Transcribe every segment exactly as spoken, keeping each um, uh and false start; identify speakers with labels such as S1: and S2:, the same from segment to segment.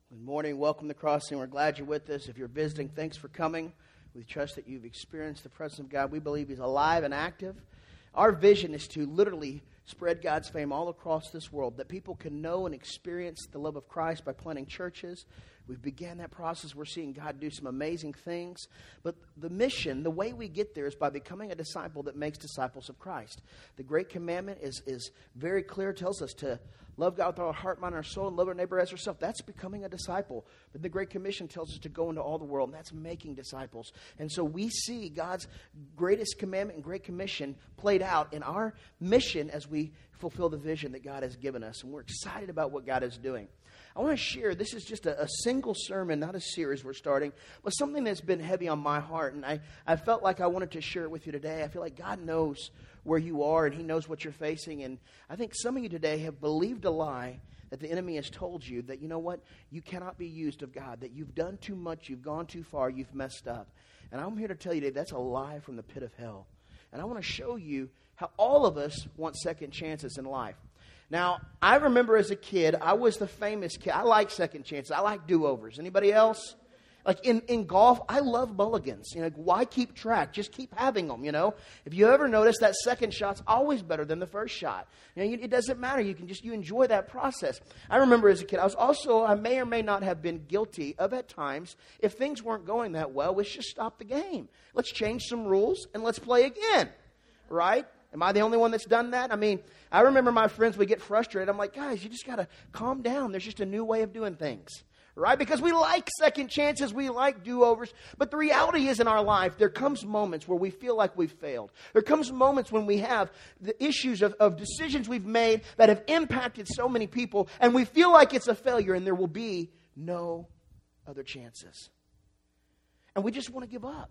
S1: Good morning. Welcome to Crossing. We're glad you're with us. If you're visiting, thanks for coming. We trust that you've experienced the presence of God. We believe He's alive and active. Our vision is to literally spread God's fame all across this world, that people can know and experience the love of Christ by planting churches. We've began that process. We're seeing God do some amazing things. But the mission, the way we get there is by becoming a disciple that makes disciples of Christ. The Great Commandment is, is very clear. It tells us to love God with our heart, mind, and our soul, and love our neighbor as ourselves. That's becoming a disciple. But the Great Commission tells us to go into all the world, and that's making disciples. And so we see God's greatest commandment and Great Commission played out in our mission as we fulfill the vision that God has given us. And we're excited about what God is doing. I want to share, this is just a, a single sermon, not a series we're starting, but something that's been heavy on my heart. And I, I felt like I wanted to share it with you today. I feel like God knows where you are and He knows what you're facing. And I think some of you today have believed a lie that the enemy has told you that, you know what, you cannot be used of God, that you've done too much, you've gone too far, you've messed up. And I'm here to tell you today that's a lie from the pit of hell. And I want to show you how all of us want second chances in life. Now, I remember as a kid, I was the famous kid. I like second chances. I like do-overs. Anybody else? Like in, in golf, I love mulligans. You know, why keep track? Just keep having them, you know. If you ever notice, that second shot's always better than the first shot. You know, it doesn't matter. You can just, you enjoy that process. I remember as a kid, I was also, I may or may not have been guilty of at times, if things weren't going that well, let's just stop the game. Let's change some rules and let's play again, right? Am I the only one that's done that? I mean, I remember my friends would get frustrated. I'm like, guys, you just got to calm down. There's just a new way of doing things, right? Because we like second chances. We like do-overs. But the reality is in our life, there comes moments where we feel like we've failed. There comes moments when we have the issues of, of decisions we've made that have impacted so many people, and we feel like it's a failure and there will be no other chances. And we just want to give up.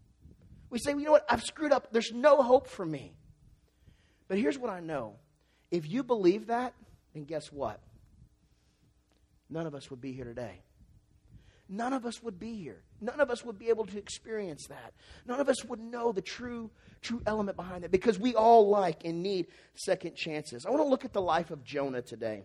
S1: We say, well, you know what? I've screwed up. There's no hope for me. But here's what I know. If you believe that, then guess what? None of us would be here today. None of us would be here. None of us would be able to experience that. None of us would know the true, true element behind it, because we all like and need second chances. I want to look at the life of Jonah today.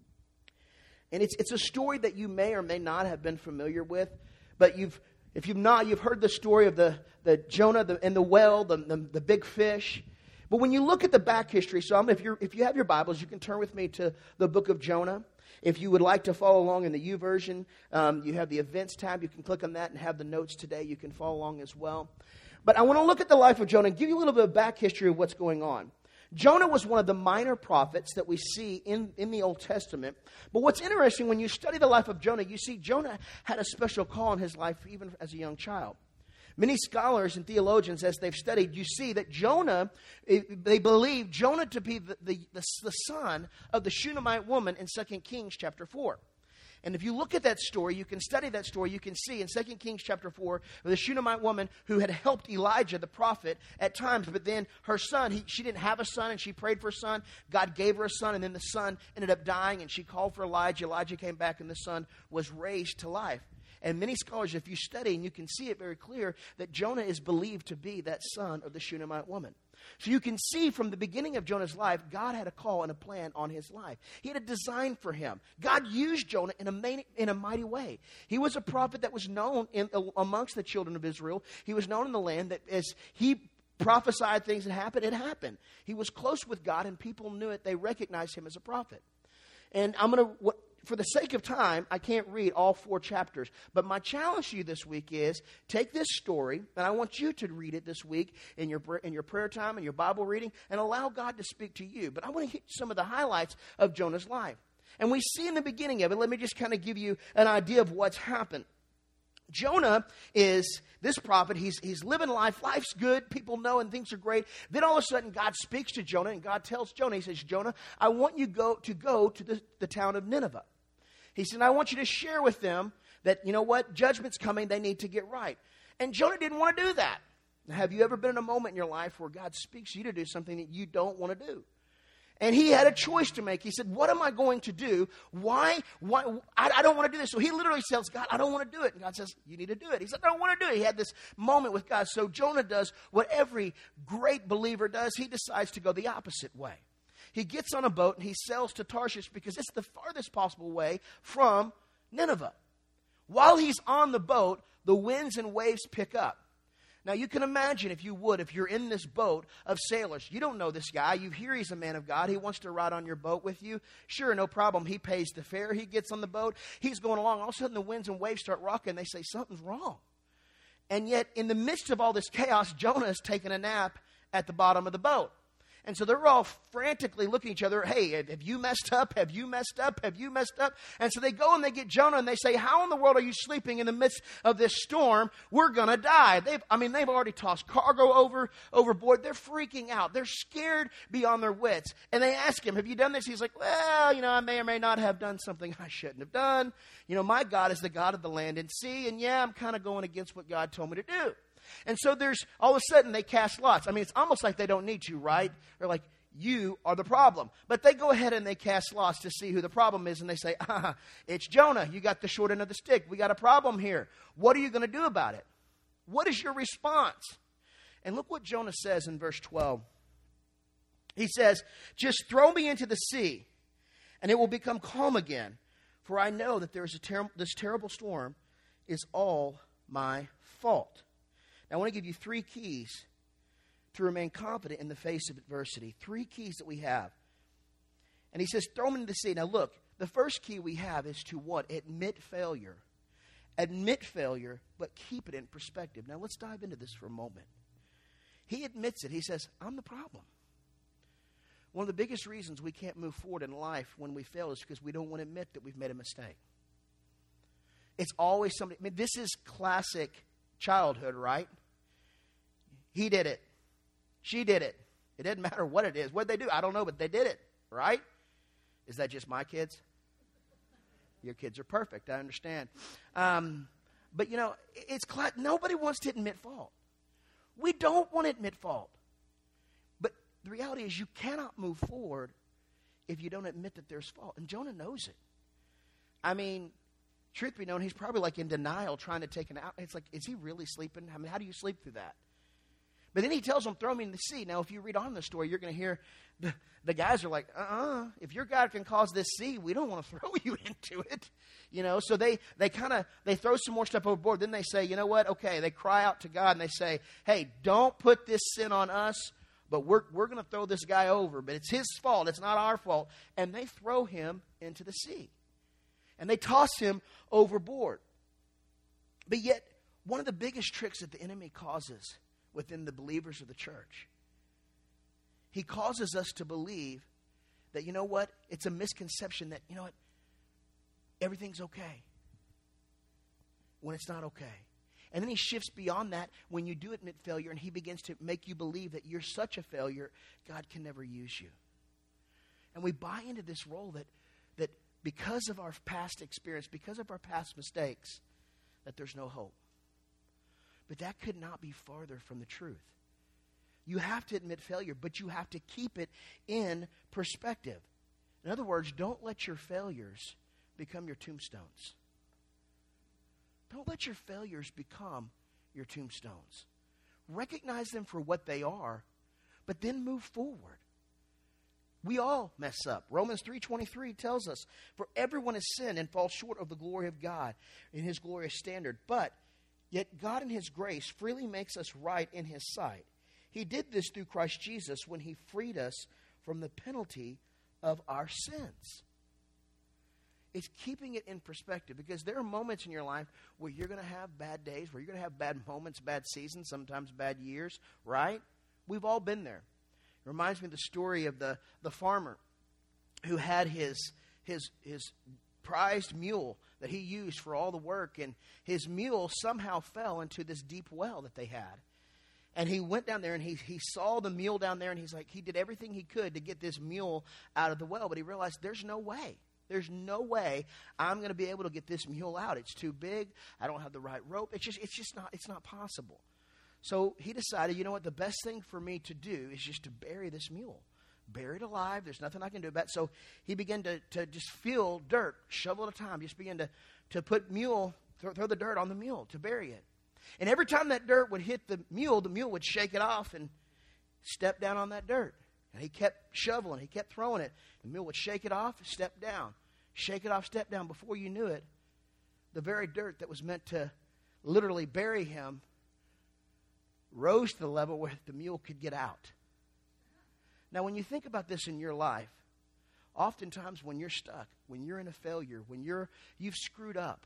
S1: And it's, it's a story that you may or may not have been familiar with, but you've, if you've not, you've heard the story of the, the Jonah the, and the well, the, the, the big fish. But when you look at the back history, so I'm, if, you're, if you have your Bibles, you can turn with me to the book of Jonah. If you would like to follow along in the YouVersion, um, you have the events tab. You can click on that and have the notes today. You can follow along as well. But I want to look at the life of Jonah and give you a little bit of back history of what's going on. Jonah was one of the minor prophets that we see in, in the Old Testament. But what's interesting, when you study the life of Jonah, you see Jonah had a special call in his life even as a young child. Many scholars and theologians, as they've studied, you see that Jonah, they believe Jonah to be the, the, the, the son of the Shunammite woman in Second Kings chapter four. And if you look at that story, you can study that story, you can see in Second Kings chapter four, the Shunammite woman who had helped Elijah, the prophet, at times, but then her son, he, she didn't have a son, and she prayed for a son. God gave her a son, and then the son ended up dying, and she called for Elijah. Elijah came back, and the son was raised to life. And many scholars, if you study, and you can see it very clear, that Jonah is believed to be that son of the Shunammite woman. So you can see from the beginning of Jonah's life, God had a call and a plan on his life. He had a design for him. God used Jonah in a, main, in a mighty way. He was a prophet that was known in, amongst the children of Israel. He was known in the land that as he prophesied things that happened, it happened. He was close with God, and people knew it. They recognized him as a prophet. And I'm going to... For the sake of time, I can't read all four chapters. But my challenge to you this week is, take this story, and I want you to read it this week in your, in your prayer time and your Bible reading, and allow God to speak to you. But I want to hit some of the highlights of Jonah's life. And we see in the beginning of it, let me just kind of give you an idea of what's happened. Jonah is this prophet. He's, he's living life. Life's good. People know and things are great. Then all of a sudden God speaks to Jonah, and God tells Jonah, he says, Jonah, I want you go, to go to the, the town of Nineveh. He said, I want you to share with them that, you know what, judgment's coming. They need to get right. And Jonah didn't want to do that. Now, have you ever been in a moment in your life where God speaks you to do something that you don't want to do? And he had a choice to make. He said, what am I going to do? Why? Why? I, I don't want to do this. So he literally tells God, I don't want to do it. And God says, you need to do it. He said, I don't want to do it. He had this moment with God. So Jonah does what every great believer does. He decides to go the opposite way. He gets on a boat and he sails to Tarshish because it's the farthest possible way from Nineveh. While he's on the boat, the winds and waves pick up. Now, you can imagine, if you would, if you're in this boat of sailors. You don't know this guy. You hear he's a man of God. He wants to ride on your boat with you. Sure, no problem. He pays the fare. He gets on the boat. He's going along. All of a sudden, the winds and waves start rocking. They say, something's wrong. And yet, in the midst of all this chaos, Jonah is taking a nap at the bottom of the boat. And so they're all frantically looking at each other. Hey, have you messed up? Have you messed up? Have you messed up? And so they go and they get Jonah and they say, how in the world are you sleeping in the midst of this storm? We're going to die. They've, I mean, they've already tossed cargo over overboard. They're freaking out. They're scared beyond their wits. And they ask him, have you done this? He's like, well, you know, I may or may not have done something I shouldn't have done. You know, my God is the God of the land and sea. And yeah, I'm kind of going against what God told me to do. And so there's, all of a sudden, they cast lots. I mean, it's almost like they don't need to, right? They're like, you are the problem. But they go ahead and they cast lots to see who the problem is. And they say, ah, it's Jonah. You got the short end of the stick. We got a problem here. What are you going to do about it? What is your response? And look what Jonah says in verse twelve. He says, just throw me into the sea, and it will become calm again. For I know that there is a ter- this terrible storm is all my fault. Now, I want to give you three keys to remain confident in the face of adversity. Three keys that we have. And he says, throw them into the sea. Now, look, the first key we have is to what? Admit failure. Admit failure, but keep it in perspective. Now, let's dive into this for a moment. He admits it. He says, I'm the problem. One of the biggest reasons we can't move forward in life when we fail is because we don't want to admit that we've made a mistake. It's always somebody. I mean, this is classic childhood, right? He did it. She did it. It doesn't matter what it is. What did they do? I don't know, but they did it, right? Is that just my kids? Your kids are perfect. I understand. Um, but, you know, it's cl- nobody wants to admit fault. We don't want to admit fault. But the reality is you cannot move forward if you don't admit that there's fault. And Jonah knows it. I mean, truth be known, he's probably like in denial trying to take an out. It's like, is he really sleeping? I mean, how do you sleep through that? But then he tells them, throw me in the sea. Now, if you read on in the story, you're going to hear the, the guys are like, uh-uh, if your God can cause this sea, we don't want to throw you into it. You know, so they, they kind of, they throw some more stuff overboard. Then they say, you know what? Okay, they cry out to God and they say, hey, don't put this sin on us, but we're, we're going to throw this guy over. But it's his fault. It's not our fault. And they throw him into the sea. And they toss him overboard. But yet, one of the biggest tricks that the enemy causes within the believers of the church, he causes us to believe that, you know what, it's a misconception that, you know what, everything's okay when it's not okay. And then he shifts beyond that when you do admit failure, and he begins to make you believe that you're such a failure, God can never use you. And we buy into this role that, that because of our past experience, because of our past mistakes, that there's no hope. But that could not be farther from the truth. You have to admit failure, but you have to keep it in perspective. In other words, don't let your failures become your tombstones. Don't let your failures become your tombstones. Recognize them for what they are, but then move forward. We all mess up. Romans three twenty-three tells us, for everyone has sinned and falls short of the glory of God in his glorious standard. But yet God in his grace freely makes us right in his sight. He did this through Christ Jesus when he freed us from the penalty of our sins. It's keeping it in perspective, because there are moments in your life where you're going to have bad days, where you're going to have bad moments, bad seasons, sometimes bad years, right? We've all been there. It reminds me of the story of the, the farmer who had his his his prized mule that he used for all the work, and his mule somehow fell into this deep well that they had. And he went down there and he he saw the mule down there, and he's like, he did everything he could to get this mule out of the well, but he realized there's no way. There's no way I'm going to be able to get this mule out. It's too big. I don't have the right rope. It's just it's just not it's not possible. So he decided, you know what, the best thing for me to do is just to bury this mule. Buried alive. There's nothing I can do about it. So he began to, to just fill dirt, shovel at a time. Just began to, to put mule, throw, throw the dirt on the mule to bury it. And every time that dirt would hit the mule, the mule would shake it off and step down on that dirt. And he kept shoveling. He kept throwing it. The mule would shake it off, step down. Shake it off, step down. Before you knew it, the very dirt that was meant to literally bury him rose to the level where the mule could get out. Now, when you think about this in your life, oftentimes when you're stuck, when you're in a failure, when you're you've screwed up,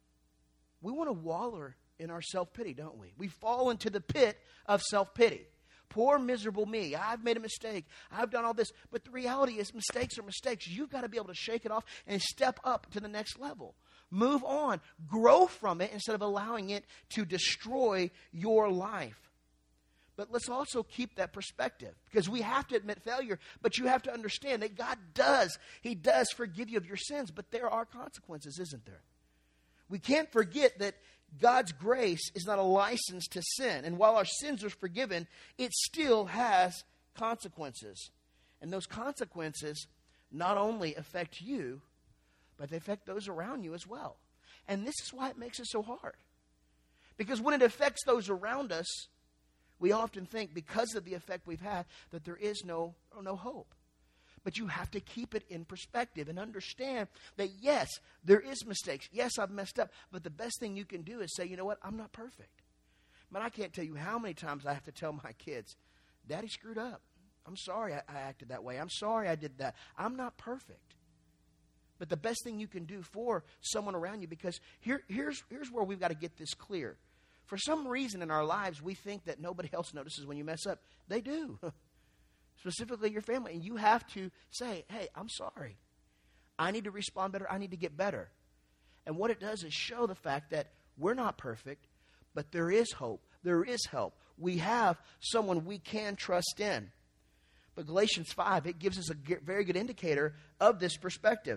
S1: we want to wallow in our self-pity, don't we? We fall into the pit of self-pity. Poor, miserable me. I've made a mistake. I've done all this. But the reality is mistakes are mistakes. You've got to be able to shake it off and step up to the next level. Move on. Grow from it instead of allowing it to destroy your life. But let's also keep that perspective, because we have to admit failure, but you have to understand that God does. He does forgive you of your sins, but there are consequences, isn't there? We can't forget that God's grace is not a license to sin. And while our sins are forgiven, it still has consequences. And those consequences not only affect you, but they affect those around you as well. And this is why it makes it so hard. Because when it affects those around us, we often think, because of the effect we've had, that there is no, no hope. But you have to keep it in perspective and understand that, yes, there is mistakes. Yes, I've messed up. But the best thing you can do is say, you know what, I'm not perfect. Man, I can't tell you how many times I have to tell my kids, Daddy screwed up. I'm sorry I, I acted that way. I'm sorry I did that. I'm not perfect. But the best thing you can do for someone around you, because here, here's, here's where we've got to get this clear. For some reason in our lives, we think that nobody else notices when you mess up. They do. Specifically your family. And you have to say, hey, I'm sorry. I need to respond better. I need to get better. And what it does is show the fact that we're not perfect, but there is hope. There is help. We have someone we can trust in. But Galatians five, it gives us a very good indicator of this perspective.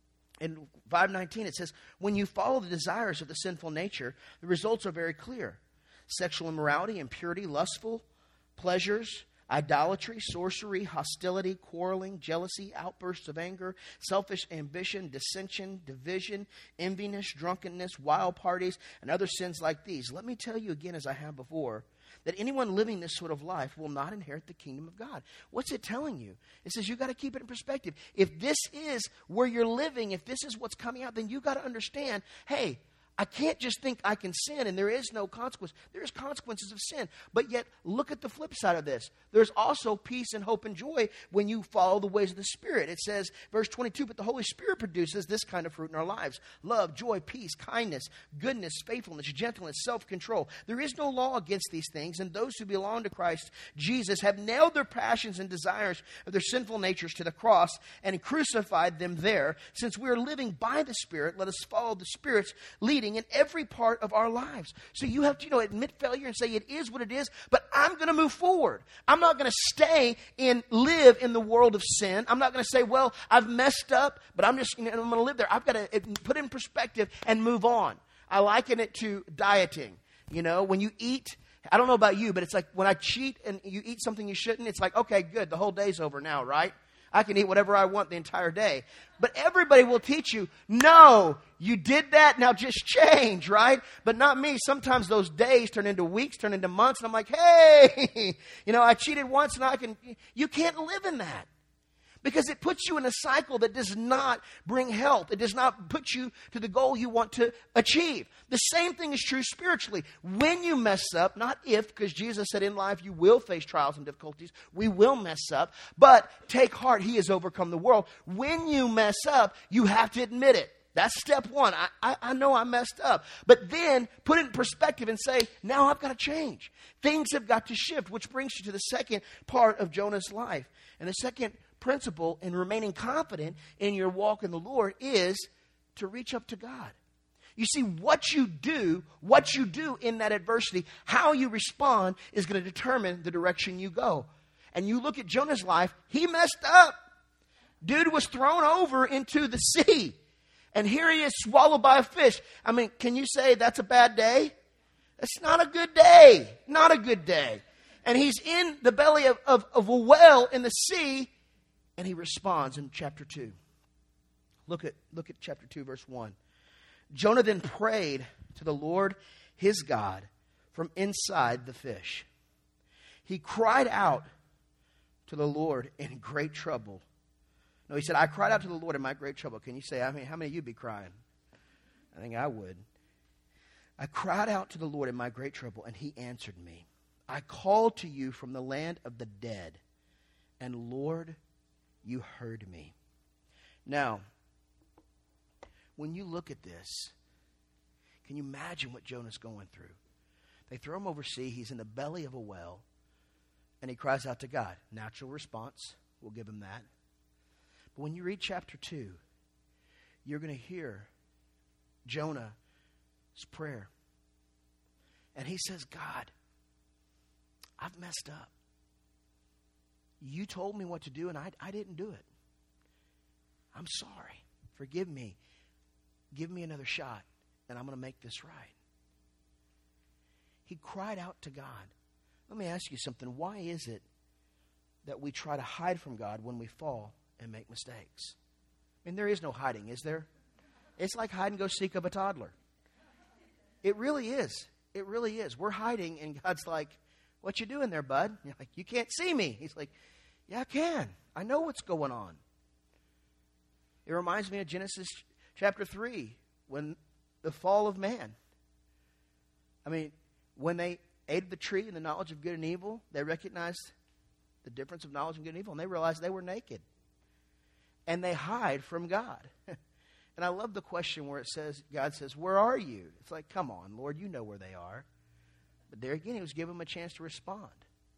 S1: In five nineteen, it says, when you follow the desires of the sinful nature, the results are very clear. Sexual immorality, impurity, lustful pleasures, idolatry, sorcery, hostility, quarreling, jealousy, outbursts of anger, selfish ambition, dissension, division, enviness, drunkenness, wild parties, and other sins like these. Let me tell you again, as I have before, that anyone living this sort of life will not inherit the kingdom of God. What's it telling you? It says you've got to keep it in perspective. If this is where you're living, if this is what's coming out, then you've got to understand, hey, I can't just think I can sin and there is no consequence. There is consequences of sin. But yet, look at the flip side of this. There's also peace and hope and joy when you follow the ways of the Spirit. It says, verse twenty-two, but the Holy Spirit produces this kind of fruit in our lives. Love, joy, peace, kindness, goodness, faithfulness, gentleness, self-control. There is no law against these things, and those who belong to Christ Jesus have nailed their passions and desires of their sinful natures to the cross and crucified them there. Since we are living by the Spirit, let us follow the Spirit's leading in every part of our lives. So you have to, you know, admit failure and say it is what it is, but I'm going to move forward. I'm not going to stay and live in the world of sin. I'm not going to say, well, I've messed up, but I'm just, you know, I'm going to live there. I've got to put it in perspective and move on. I liken it to dieting. You know, when you eat, I don't know about you, but it's like when I cheat and you eat something you shouldn't, it's like, okay, good, the whole day's over now, right? I can eat whatever I want the entire day. But everybody will teach you, no, you did that, now just change, right? But not me. Sometimes those days turn into weeks, turn into months, and I'm like, hey, you know, I cheated once and I can, you can't live in that. Because it puts you in a cycle that does not bring health. It does not put you to the goal you want to achieve. The same thing is true spiritually. When you mess up, not if, because Jesus said in life you will face trials and difficulties. We will mess up. But take heart, He has overcome the world. When you mess up, you have to admit it. That's step one. I, I, I know I messed up. But then put it in perspective and say, now I've got to change. Things have got to shift, which brings you to the second part of Jonah's life. And the second principle in remaining confident in your walk in the Lord is to reach up to God. You see, what you do, what you do in that adversity, how you respond is going to determine the direction you go. And you look at Jonah's life, he messed up. Dude was thrown over into the sea. And here he is swallowed by a fish. I mean, can you say that's a bad day? That's not a good day. Not a good day. And he's in the belly of, of, of a whale in the sea. And he responds in chapter two. Look at, look at chapter two, verse one. Jonah then prayed to the Lord his God from inside the fish. He cried out to the Lord in great trouble. No, he said, I cried out to the Lord in my great trouble. Can you say, I mean, how many of you be crying? I think I would. I cried out to the Lord in my great trouble, and he answered me. I called to you from the land of the dead, and Lord, you heard me. Now, when you look at this, can you imagine what Jonah's going through? They throw him overseas. He's in the belly of a well, and he cries out to God. Natural response. We'll give him that. But when you read chapter two, you're going to hear Jonah's prayer. And he says, God, I've messed up. You told me what to do, and I, I didn't do it. I'm sorry. Forgive me. Give me another shot, and I'm going to make this right. He cried out to God. Let me ask you something. Why is it that we try to hide from God when we fall and make mistakes? I mean, there is no hiding, is there? It's like hide and go seek of a toddler. It really is. It really is. We're hiding, and God's like, what you doing there, bud? You're like, you can't see me. He's like, yeah, I can. I know what's going on. It reminds me of Genesis chapter three, when the fall of man. I mean, when they ate the tree in the knowledge of good and evil, they recognized the difference of knowledge of good and evil, and they realized they were naked. And they hide from God. And I love the question where it says, God says, where are you? It's like, come on, Lord, you know where they are. But there again, he was giving them a chance to respond.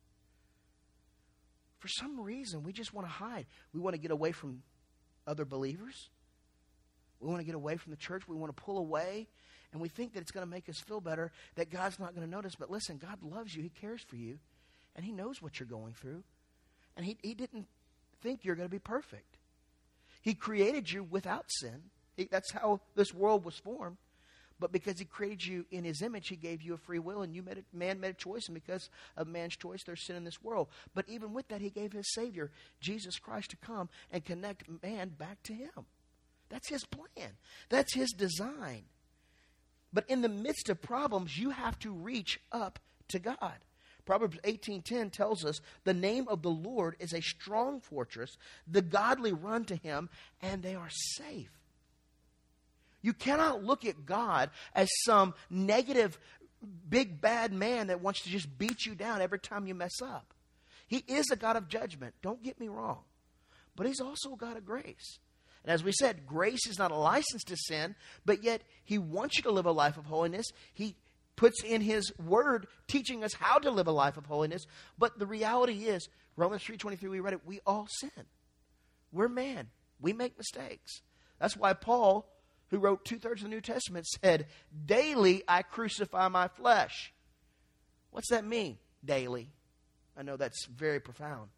S1: For some reason, we just want to hide. We want to get away from other believers. We want to get away from the church. We want to pull away. And we think that it's going to make us feel better, that God's not going to notice. But listen, God loves you. He cares for you. And he knows what you're going through. And he, he didn't think you're going to be perfect. He created you without sin. He, that's how this world was formed. But because he created you in his image, he gave you a free will, and you made a, man made a choice, and because of man's choice, there's sin in this world. But even with that, he gave his Savior, Jesus Christ, to come and connect man back to him. That's his plan. That's his design. But in the midst of problems, you have to reach up to God. Proverbs eighteen ten tells us, the name of the Lord is a strong fortress. The godly run to him, and they are safe. You cannot look at God as some negative, big, bad man that wants to just beat you down every time you mess up. He is a God of judgment. Don't get me wrong. But he's also a God of grace. And as we said, grace is not a license to sin, but yet he wants you to live a life of holiness. He puts in his word teaching us how to live a life of holiness. But the reality is, Romans three twenty-three, we read it, we all sin. We're man. We make mistakes. That's why Paul, who wrote two-thirds of the New Testament, said, daily I crucify my flesh. What's that mean, daily? I know that's very profound.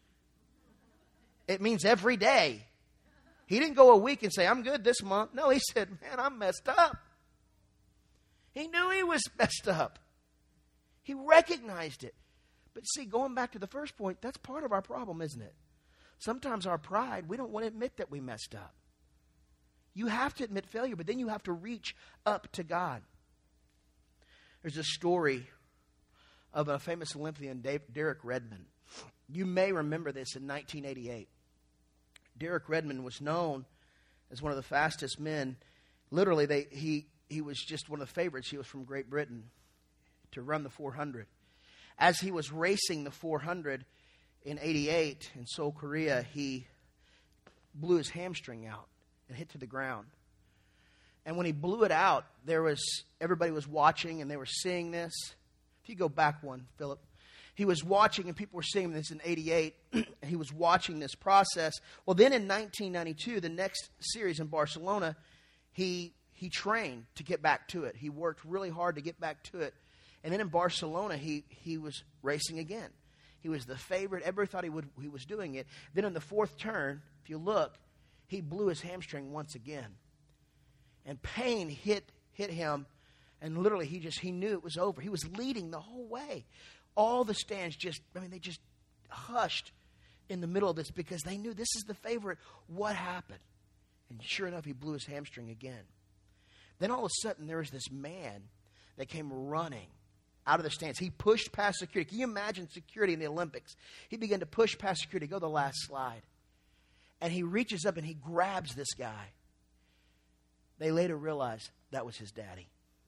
S1: It means every day. He didn't go a week and say, I'm good this month. No, he said, man, I'm messed up. He knew he was messed up. He recognized it. But see, going back to the first point, that's part of our problem, isn't it? Sometimes our pride, we don't want to admit that we messed up. You have to admit failure, but then you have to reach up to God. There's a story of a famous Olympian, Dave, Derek Redmond. You may remember this in nineteen eighty-eight. Derek Redmond was known as one of the fastest men. Literally, they, he, he was just one of the favorites. He was from Great Britain to run the four hundred. As he was racing the four hundred in eighty-eight in Seoul, Korea, he blew his hamstring out and hit to the ground. And when he blew it out, there was everybody was watching and they were seeing this. If you go back one, Philip. He was watching and people were seeing this in eighty-eight. He was watching this process. Well, then in nineteen ninety-two, the next series in Barcelona, he he trained to get back to it. He worked really hard to get back to it. And then in Barcelona, he, he was racing again. He was the favorite. Everybody thought he would he was doing it. Then in the fourth turn, if you look, he blew his hamstring once again. And pain hit hit him. And literally, he just, he knew it was over. He was leading the whole way. All the stands just, I mean, they just hushed in the middle of this because they knew this is the favorite. What happened? And sure enough, he blew his hamstring again. Then all of a sudden, there was this man that came running out of the stands. He pushed past security. Can you imagine security in the Olympics? He began to push past security. Go to the last slide. And he reaches up and he grabs this guy They later realized that was his daddy.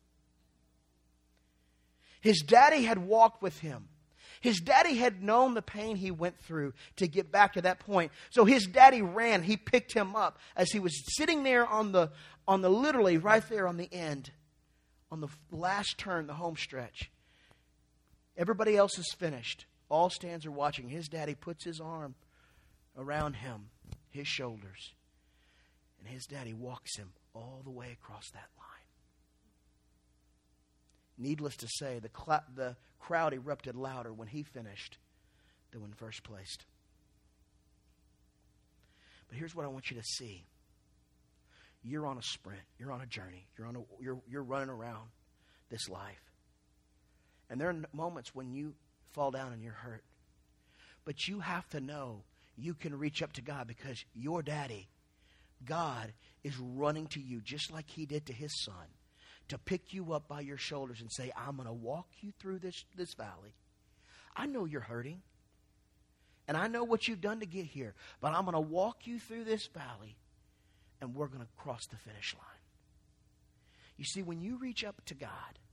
S1: His daddy had walked with him. His daddy had known the pain he went through to get back to that point. So his daddy ran. He picked him up as he was sitting there on the, on the literally right there on the end, on the last turn, the home stretch. Everybody else is finished. All stands are watching. His daddy puts his arm around him, his shoulders, and his daddy walks him all the way across that line. Needless to say, the, cl- the crowd erupted louder when he finished than when first placed. But here's what I want you to see. You're on a sprint. You're on a journey. You're on a, you're, you're running around this life. And there are moments when you fall down and you're hurt. But you have to know you can reach up to God because your daddy, God, is running to you just like he did to his son, to pick you up by your shoulders and say, I'm going to walk you through this, this valley. I know you're hurting. And I know what you've done to get here. But I'm going to walk you through this valley. And we're going to cross the finish line. You see, when you reach up to God,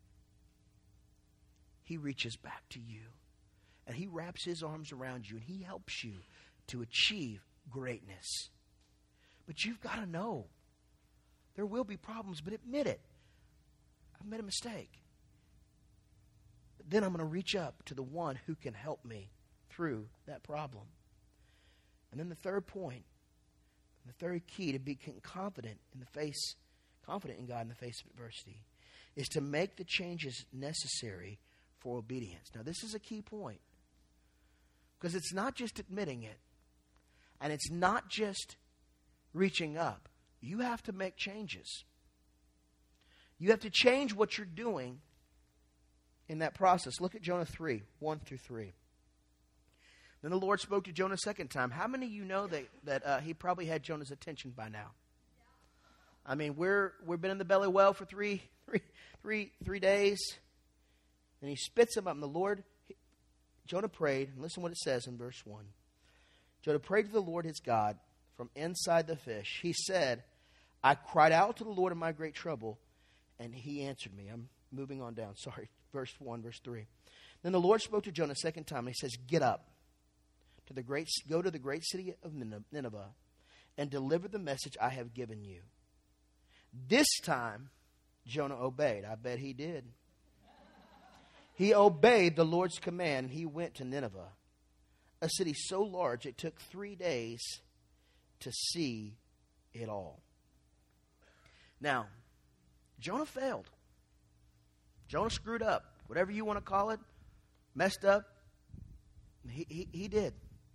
S1: he reaches back to you. And he wraps his arms around you. And he helps you to achieve greatness. But you've got to know. There will be problems, but admit it. I've made a mistake. But then I'm going to reach up to the one who can help me through that problem. And then the third point, the third key to be confident in the face, confident in God in the face of adversity, is to make the changes necessary for obedience. Now, this is a key point. Because it's not just admitting it. And it's not just reaching up. You have to make changes. You have to change what you're doing in that process. Look at Jonah three, one through three. Then the Lord spoke to Jonah a second time. How many of you know that, that uh, he probably had Jonah's attention by now? I mean, we're, we've been in the belly well for three, three, three, three days. And he spits him up. And the Lord, he, Jonah prayed. And listen what it says in verse one. Jonah prayed to the Lord his God from inside the fish. He said, I cried out to the Lord in my great trouble, and he answered me. I'm moving on down. Sorry. Verse one, verse three. Then the Lord spoke to Jonah a second time, and he says, get up. To the great, go to the great city of Nineveh and deliver the message I have given you. This time, Jonah obeyed. I bet he did. He obeyed the Lord's command, and he went to Nineveh, a city so large it took three days to see it all. Now, Jonah failed. Jonah screwed up. Whatever you want to call it, messed up. He, he, he did.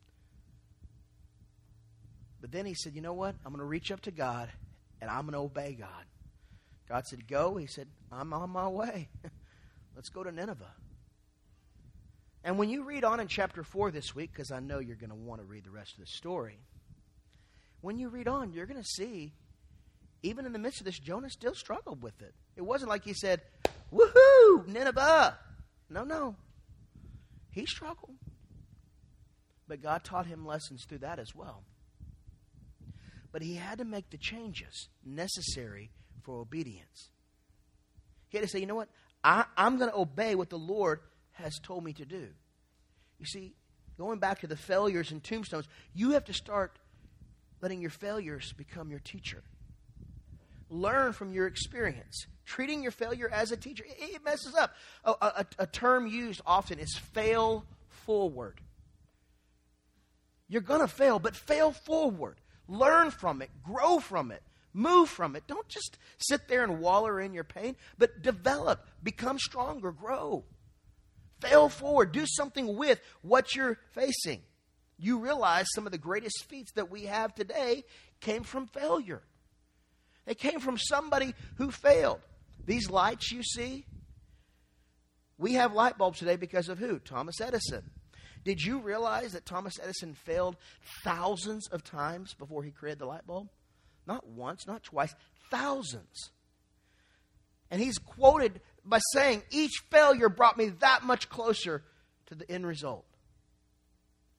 S1: But then he said, you know what? I'm going to reach up to God, and I'm going to obey God. God said, go. He said, I'm on my way. Let's go to Nineveh. And when you read on in chapter four this week, because I know you're going to want to read the rest of the story, when you read on, you're going to see, even in the midst of this, Jonah still struggled with it. It wasn't like he said, woohoo, Nineveh. No, no. He struggled. But God taught him lessons through that as well. But he had to make the changes necessary for obedience. He had to say, you know what? I, I'm going to obey what the Lord has told me to do. You see, going back to the failures and tombstones, you have to start letting your failures become your teacher. Learn from your experience. Treating your failure as a teacher. It, it messes up. A, a, a term used often is fail forward. You're going to fail, but fail forward. Learn from it. Grow from it. Move from it. Don't just sit there and waller in your pain, but develop. Become stronger. Grow. Fail forward. Do something with what you're facing. You realize some of the greatest feats that we have today came from failure. They came from somebody who failed. These lights you see, we have light bulbs today because of who? Thomas Edison. Did you realize that Thomas Edison failed thousands of times before he created the light bulb? Not once, not twice, thousands. And he's quoted by saying, each failure brought me that much closer to the end result.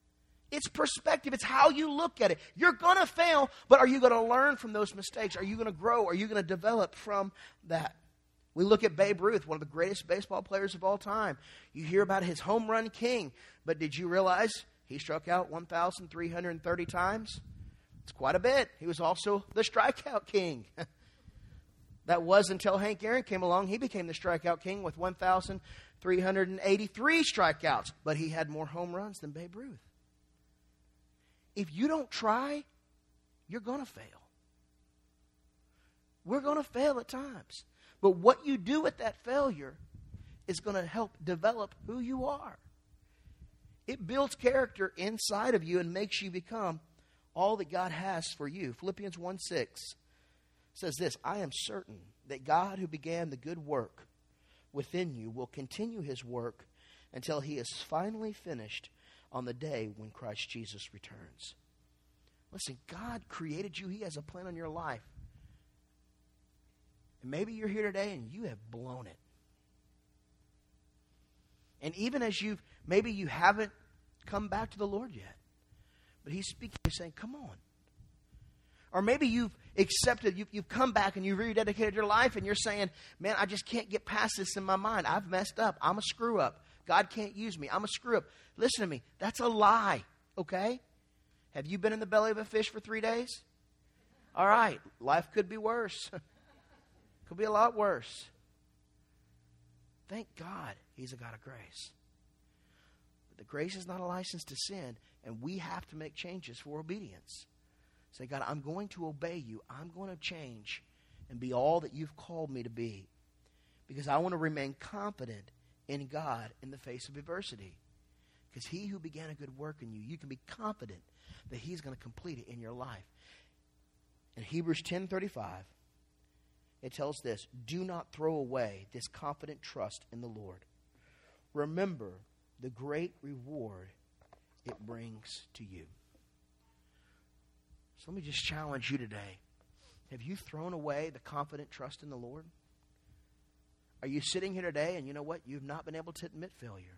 S1: It's perspective. It's how you look at it. You're going to fail, but are you going to learn from those mistakes? Are you going to grow? Are you going to develop from that? We look at Babe Ruth, one of the greatest baseball players of all time. You hear about his home run king, but did you realize he struck out one thousand three hundred thirty times? It's quite a bit. He was also the strikeout king. That was until Hank Aaron came along. He became the strikeout king with one thousand three hundred eighty-three strikeouts, but he had more home runs than Babe Ruth. If you don't try, you're going to fail. We're going to fail at times. But what you do with that failure is going to help develop who you are. It builds character inside of you and makes you become all that God has for you. Philippians one six says this, I am certain that God who began the good work within you will continue his work until he is finally finished on the day when Christ Jesus returns. Listen, God created you. He has a plan on your life. And maybe you're here today and you have blown it. And even as you've, maybe you haven't come back to the Lord yet. But he's speaking, he's saying, come on. Or maybe you've accepted, you've, you've come back and you've rededicated your life and you're saying, man, I just can't get past this in my mind. I've messed up. I'm a screw up. God can't use me. I'm a screw up. Listen to me. That's a lie, okay? Have you been in the belly of a fish for three days? All right. Life could be worse. Could be a lot worse. Thank God he's a God of grace. But the grace is not a license to sin, and we have to make changes for obedience. Say, God, I'm going to obey you. I'm going to change and be all that you've called me to be because I want to remain confident in God in the face of adversity. Because he who began a good work in you, you can be confident that he's going to complete it in your life. In Hebrews ten thirty-five, it tells this, do not throw away this confident trust in the Lord. Remember the great reward it brings to you. So let me just challenge you today. Have you thrown away the confident trust in the Lord? Are you sitting here today and you know what? You've not been able to admit failure.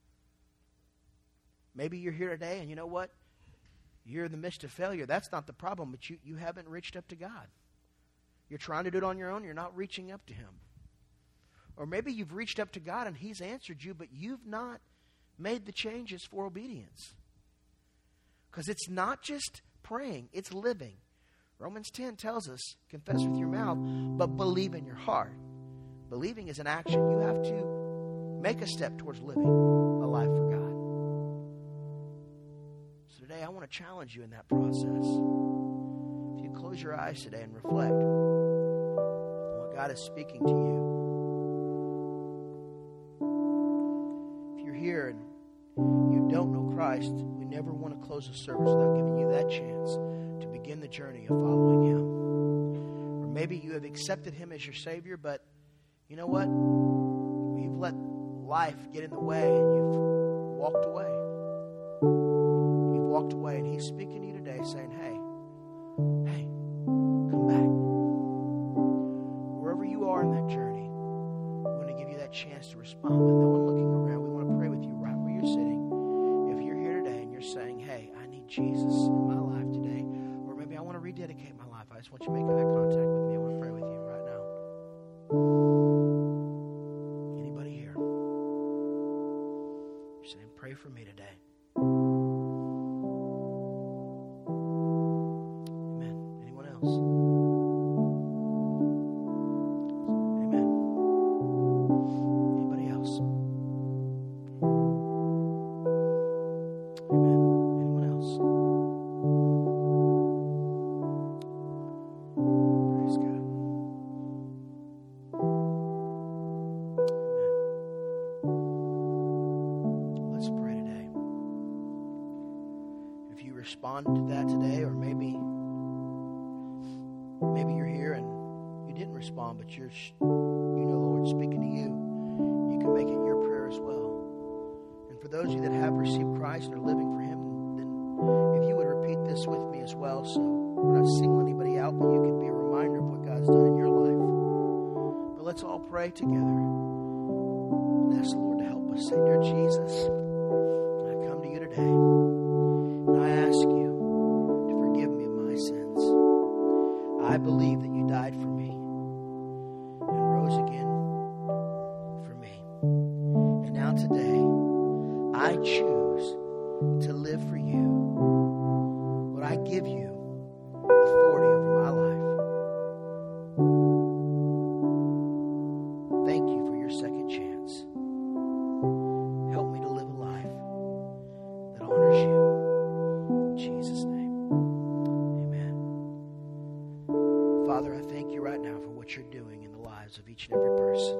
S1: Maybe you're here today and you know what? You're in the midst of failure. That's not the problem, but you, you haven't reached up to God. You're trying to do it on your own. You're not reaching up to him. Or maybe you've reached up to God and he's answered you, but you've not made the changes for obedience. Because it's not just praying, it's living. Romans ten tells us, confess with your mouth, but believe in your heart. Believing is an action. You have to make a step towards living a life for God. So today I want to challenge you in that process. If you close your eyes today and reflect on what God is speaking to you. If you're here and you don't know Christ, we never want to close the service without giving you that chance to begin the journey of following him. Or maybe you have accepted him as your Savior, but you know what? You've let life get in the way and you've walked away. You've walked away and he's speaking to you today saying, hey, hey, come back. Wherever you are in that journey, we want to give you that chance to respond. With no one looking around, we want to pray with you right where you're sitting. If you're here today and you're saying, hey, I need Jesus in my life today, or maybe I want to rededicate my life, I just want you to make that contact with me. I want to pray with you right now. Anybody here? You're saying, pray for me today. Amen. Anyone else? Amen. Anybody else? Amen. Anyone else? Praise God. Amen. Let's pray today. If you respond to that today, or maybe maybe you're here and you didn't respond, but you're you know the Lord's speaking to you, you can make it your prayer as well. And for those of you that have received Christ and are living for him, then if you would repeat this with me as well, so we're not singling anybody out, but you can be a reminder of what God's done in your life. But let's all pray together and ask the Lord to help us. Say, dear Jesus, I come to you today. I choose to live for you. Lord, I give you authority over my life. Thank you for your second chance. Help me to live a life that honors you. In Jesus' name, amen. Father, I thank you right now for what you're doing in the lives of each and every person.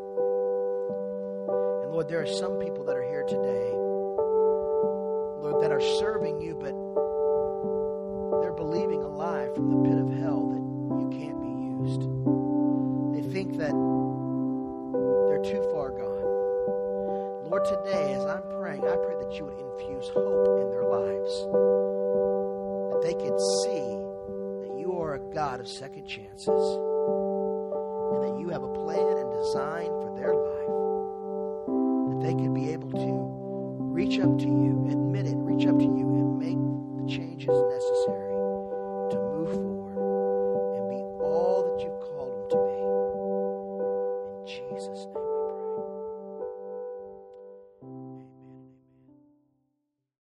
S1: And Lord, there are some people that are here today, Lord, that are serving you, but they're believing a lie from the pit of hell that you can't be used. They think that they're too far gone. Lord, today as I'm praying, I pray that you would infuse hope in their lives, that they could see that you are a God of second chances, and that you have a plan and design for their life, that they could be able to reach up to you, admit it, reach up to you, and make the changes necessary to move forward and be all that you've called them to be. In Jesus' name we pray.